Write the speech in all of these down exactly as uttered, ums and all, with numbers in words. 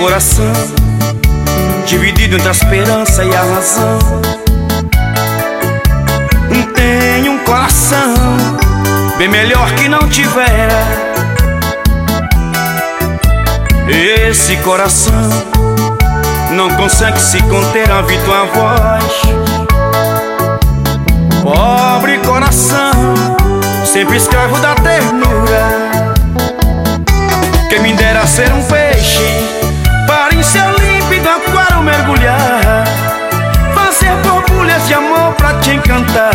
coração dividido entre a esperança e a razão. Tenho um coração bem melhor que não tivera. Esse coração não consegue se conter, ouve tua voz. Pobre coração, sempre escravo da ternura. Quem me dera ser um peixe para em seu límpido aquário mergulhar, fazer borbulhas de amor pra te encantar,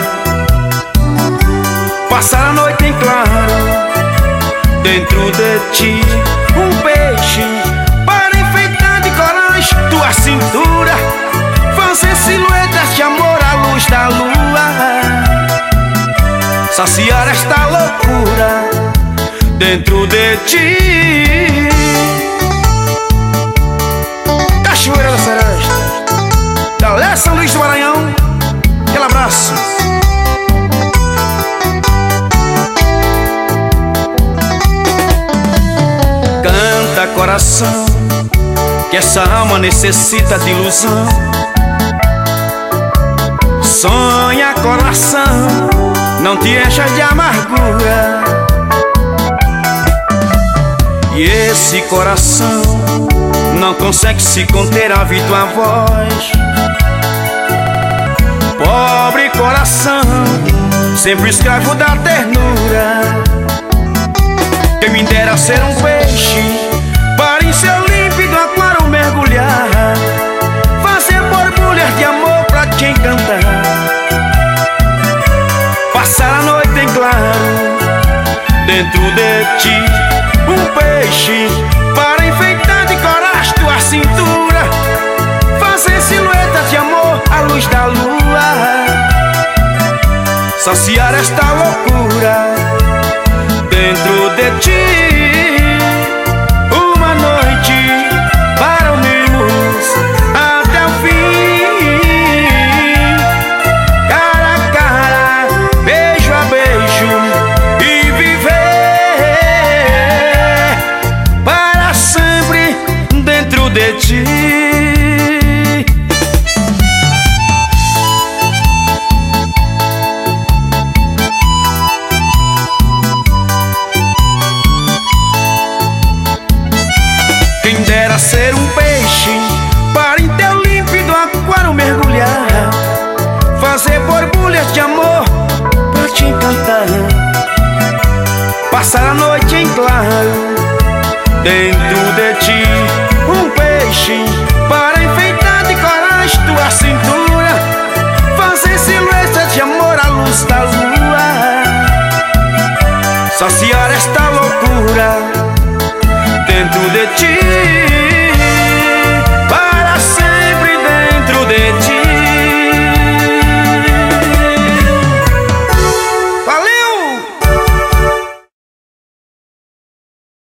passar a noite em claro dentro de ti. Um peixe para enfeitar de corais tua cintura, fazer silhuetas de amor à luz da lua, saciar esta loucura dentro de ti. Cachoeira da Seresta, Galé São Luís do Maranhão, aquele abraço. Canta, coração, que essa alma necessita de ilusão. Sonha, coração, não te enchas de amargura. E esse coração não consegue se conter, ouve tua voz. Pobre coração, sempre escravo da ternura. Quem me dera ser um peixe para em seu límpido aquário mergulhar, fazer borbulhas de amor pra te encantar, passar a noite em claro dentro de ti. Um peixe para enfeitar de corais tua cintura, fazer silhuetas de amor à luz da lua, saciar esta loucura dentro de ti. Uma noite para unirmos até o fim, cara a cara, beijo a beijo, e viver para sempre dentro de ti. Quem dera ser um peixe para em teu límpido aquário mergulhar, fazer borbulhas de amor pra te encantar, passar a noite em claro dentro de ti. Um peixe para enfeitar de corais tua cintura, fazer silhuetas de amor à luz da lua, saciar esta loucura dentro de ti.